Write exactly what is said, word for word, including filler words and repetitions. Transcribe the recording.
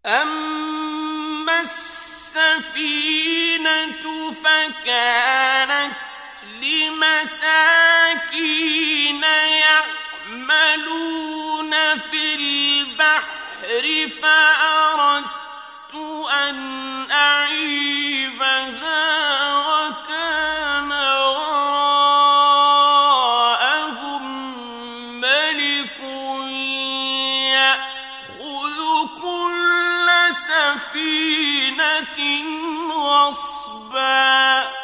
أما السفينة فكانت لمساكين يعملون في البحر فأردت أن أعيبها وكان وراءهم ملك يأخذ كل سفينة غصبا